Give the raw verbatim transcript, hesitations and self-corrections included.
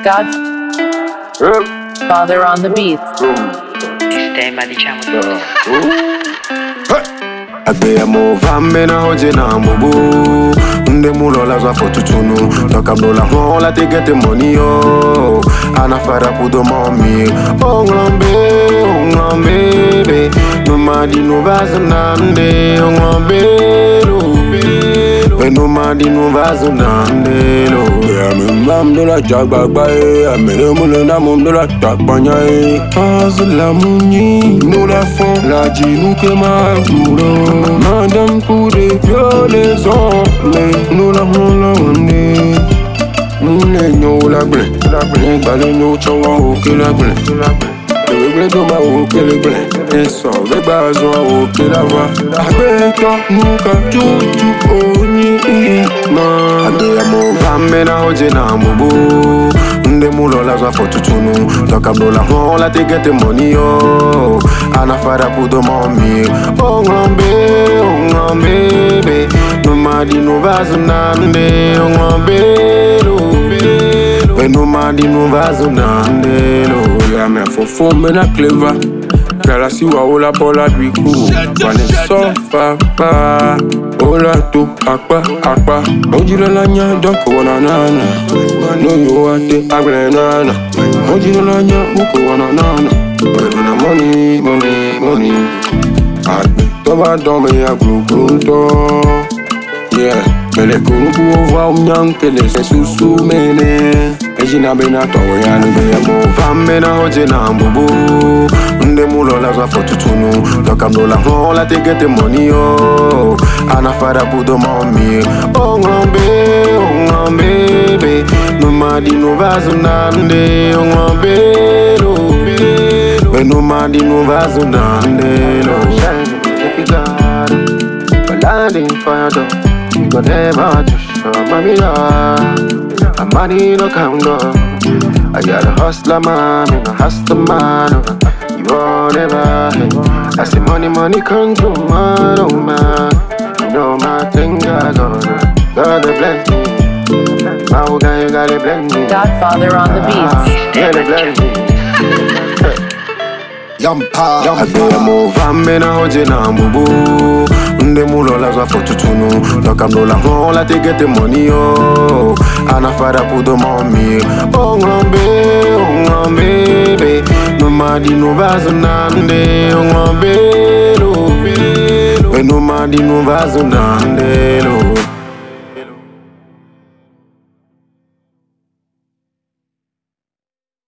Godfather on the beat. Sistema, diciamo tutto. Abbiamo fame na hoje na mubu Nde mulola zwa fotutunu Toka mlola hola te get the money yo Anafara pudo mommy Oh ngombe, oh ngombe be No madi no vazo nande Oh ngombe lo We no madi no vazo nande lo Yami mam do la jagba bae Amere mule na mum do la takpanya e Azula muni No la fon la jinu ke ma kuro Madame Koudé, yo les hommes, nous la moula wande. Nous les nous la blé, les balles nous chawa ok la blé. Le blé de ma ok le blé, et ça les bazos ok la voix. Avec toi nous ka chouchou oni ma. Ade mo vambe na hoje na mubu. Nde mulola zwa fotutunu Toka mlola hola te get the money yo Anafara pudo mommy Oh ngombe, oh ngombe be No madi no vazo nande Oh ngombe lo We no madi no vazo nande lo Ya me fofo me na clever Gala si wa ola bola dwiku Wane sofa pa Ola tu akpa akpa Ojira la nya doko wana nana No yo ate agle nana Ojira la nya uko wana nana We na money money money Akpe toba dome ya glukunto Yeah Mele kunuku ova umnyang kele se susu mene Ejina bena towe ya nube ya mo Vambe na hoje na mbubu Nde mulola zwa fotutunu Toka mlola hola te get the money yo Anafara pudo mommy Oh ngombe, oh ngombe be No madi no vazo nande Oh ngombe lo We no madi no vazo nande lo If you got it But landing fire though You gon' never touch your mommy love My money no count up I got a hustler man, me no hustler man You won't ever hate I say money, money come to man, oh man You know my thing got on Gotta blend me My old guy, you gotta blend me Godfather on the beat. Gotta blend me Yampa Ade mo vambe na hoje na mubu Nde mulola zwa fotutunu Toka mlola hola te get the money yo Anafara pudo mommy Oh ngombe, oh ngombe be No madi no vazo nande Oh ngombe lo We no madi no vazo nande lo